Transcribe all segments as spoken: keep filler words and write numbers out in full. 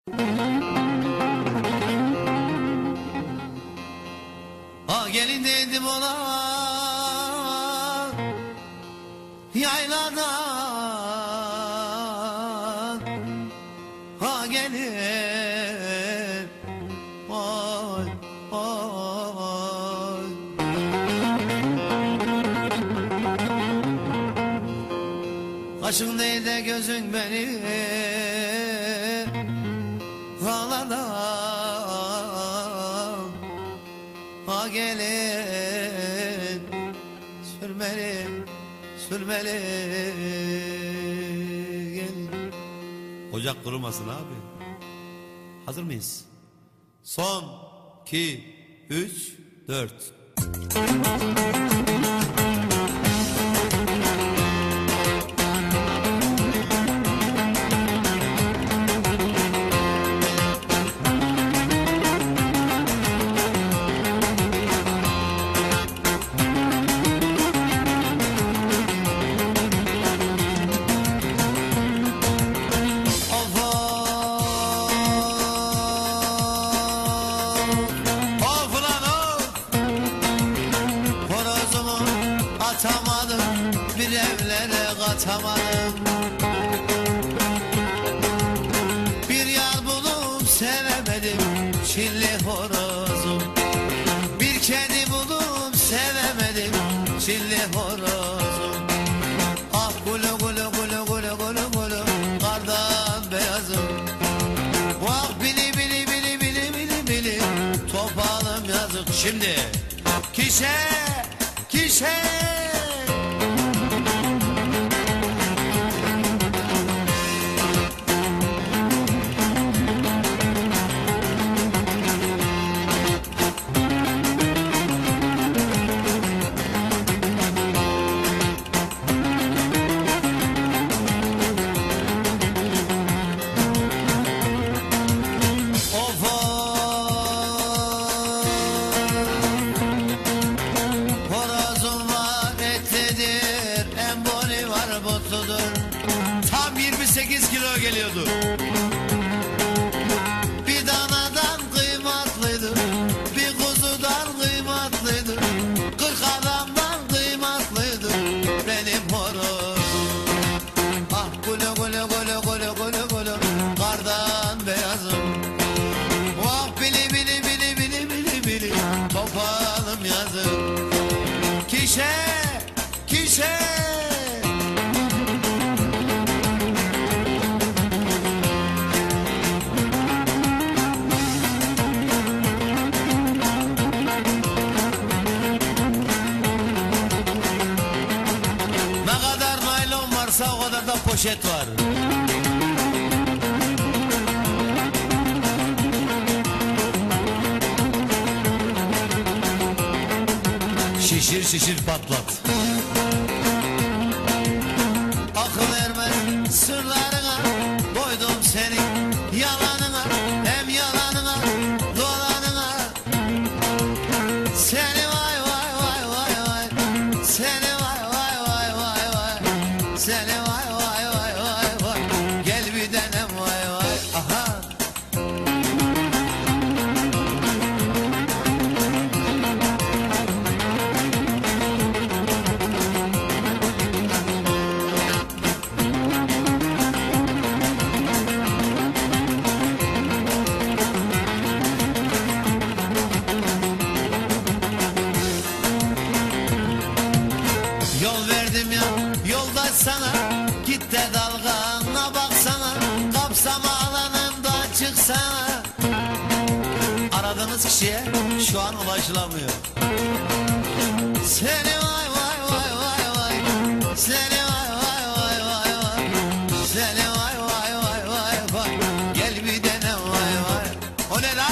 Ha gelin dedim ona yayladan, ha gelin oy oy. Kaşın değil de gözün beni ağladan, ha gelin sürmeli sürmeli gelin. Ocak kurumasın abi. Hazır mıyız? Son iki üç dört. Atamadım, bir evlere katamadım. Bir yar bulup sevemedim, çilli horozum. Bir kedi bulup sevemedim, çilli horozum. Ah gulu gulu gulu gulu gulu gulu, kardan beyazım. Vah bili bili bili bili bili bili, topalım yazık. Şimdi kişe kişe tam yirmi sekiz kilo geliyordu. Bir danadan kıymatlıydı, bir kuzudan kıymatlıydı, kırk adamdan kıymatlıydı benim horozum. Ah gulu gulu gulu gulu gulu gulu, kardan beyazım. Vah bili bili bili bili bili bili, topalım yazım. Kişe kişe o kadar da poşet var. Şişir şişir patlat. Akıl ermez sırlarına, doydum senin yalanına, hem yalanına dolanına. Seni vay vay vay vay vay, seni vay vay vay vay vay, seni vay vay vay vay vay, gel bir denem vay vay. Aha. Yol verdim ya yoldaş sana, git de dalgana baksana, kapsama alanımdan çıksana. Aradığınız kişiye şu an ulaşılamıyor. Seni vay vay vay vay vay, seni vay vay vay vay vay, seni vay vay vay vay vay, gel bir dene vay vay. O ne lan?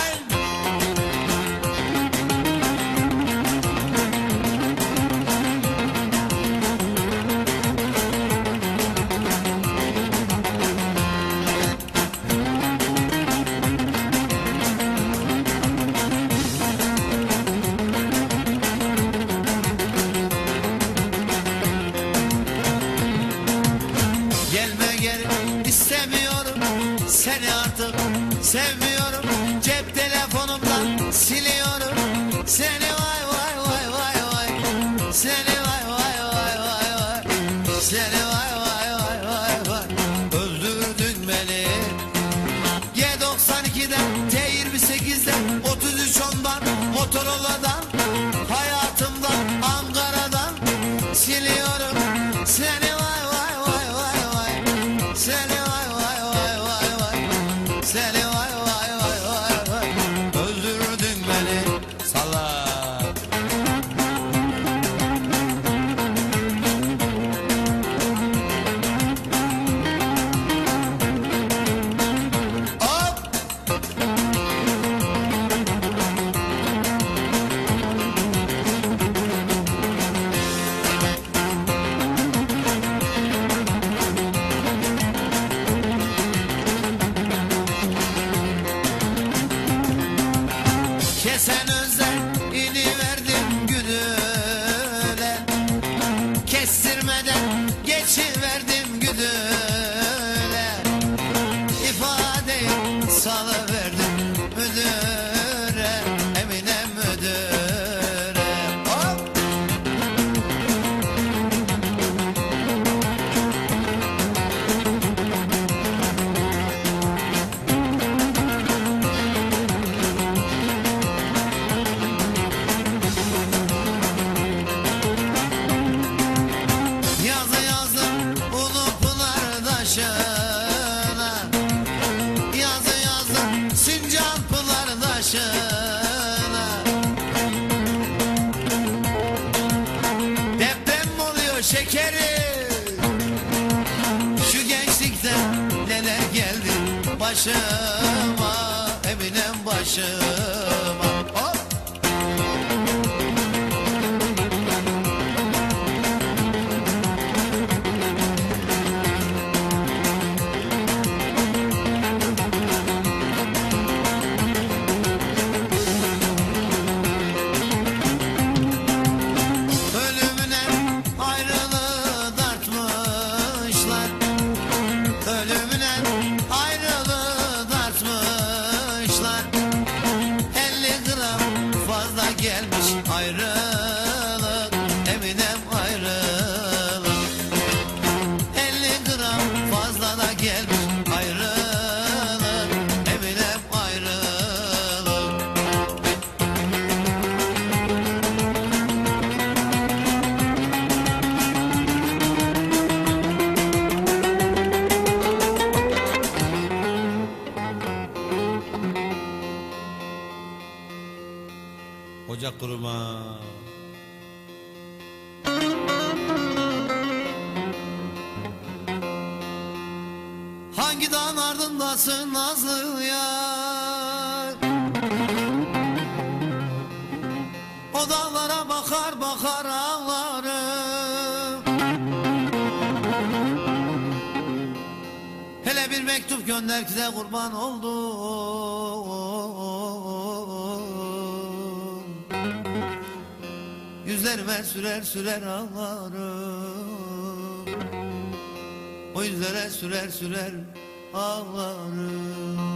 sevmiyorum. Cep telefonumdan siliyorum seni, vay vay vay vay vay. Seni vay vay vay vay vay. Seni vay vay vay vay vay. Öldürdün beni. G doksan iki'den T yirmi sekiz'den otuz üç ondan Motorola'dan hayatımdan Ankara'dan siliyorum seni, vay vay vay vay vay. Seni vay vay vay vay vay. Seni vay vay vay vay vay. Öldürdün beni salak. Kesen özel ini verdim güdüle, kestirmeden geçiverdim güdüle. İfadeyi salıverdim müdüre, Emine müdüre. Hop! Yazı yazdım ulu Pınardaşı'na, yazı yazdım Sincan Pınardaşı'na. Deprem mi oluyor şekerim? Şu gençlikte neler geldi başıma, Eminem başıma. Hop! Ölümüne ayrılığı dartmışlar, ölümüne ayrılığı dartmışlar. elli gram fazla gelmiş ayrılık, Eminem ayrılık. elli gram fazla da gelmiş ayrılık, Eminem ayrılık. Ocak kuruma. Hangi dağın ardındasın nazlı yar? O dağlara bakar bakar ağlarım. Hele bir mektup gönder ki de kurban oldum. Yüzlerime sürer sürer ağlarım. O yüzlere sürer sürer ağlarım.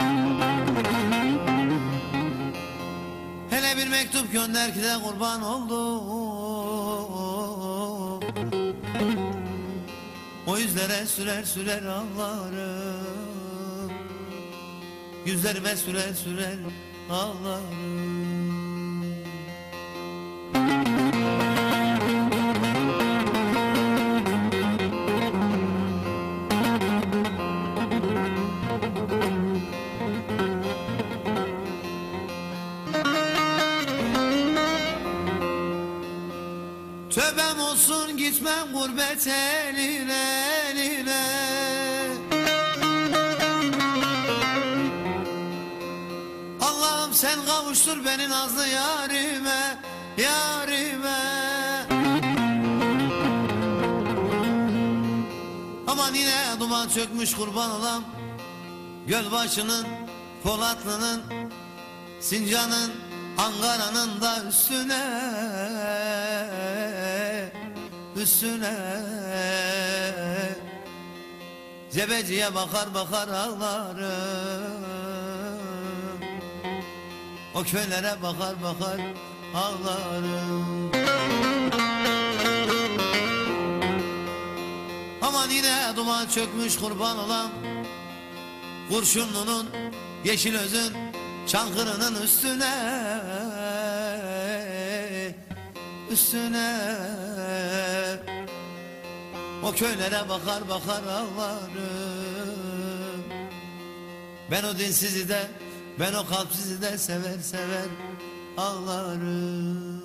Hele bir mektup gönder ki de kurban oldum. O yüzlere sürer sürer ağlarım. Yüzlerime sürer sürer ağlarım. Tövbem olsun gitmem gurbet eline eline. Allah'ım sen kavuştur beni nazlı yarime, yarime. Aman yine duman çökmüş kurban olam. Gölbaşı'nın, Polatlı'nın, Sincan'ın, Ankara'nın da üstüne, üstüne. Cebeciye bakar bakar ağlarım. O köylere bakar bakar ağlarım. Aman yine duman çökmüş kurban olam, Kurşunlu'nun yeşil özün Çankırı'nın üstüne, üstüne. O köylere bakar bakar ağlarım. Ben o dinsizi de, ben o kalpsizi de sever sever ağlarım.